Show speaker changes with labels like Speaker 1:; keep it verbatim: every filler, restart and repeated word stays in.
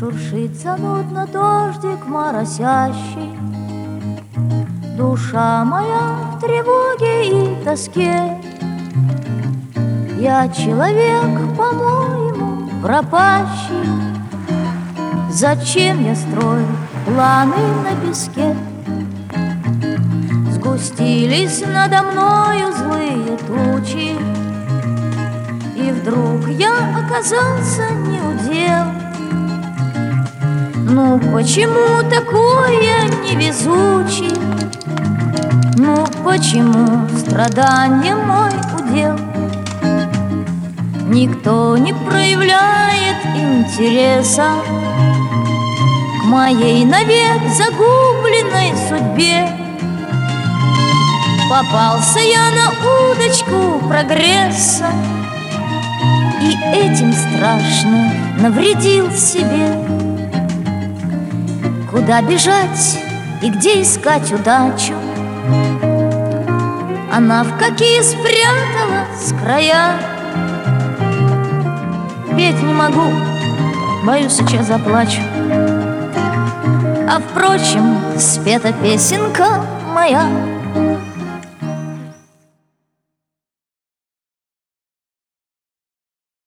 Speaker 1: Шуршит занудно дождик моросящий. Душа моя в тревоге и тоске. Я человек, по-моему, пропащий. Зачем я строю планы на песке? Сгустились надо мною злые тучи, и вдруг я оказался неудел. Ну почему такой я невезучий? Ну почему страдание мой удел? Никто не проявляет интереса к моей навек загубленной судьбе. Попался я на удочку прогресса и этим страшно навредил себе. Куда бежать и где искать удачу? Она в какие спряталась края. Петь не могу, боюсь, сейчас заплачу. А впрочем, спета песенка моя.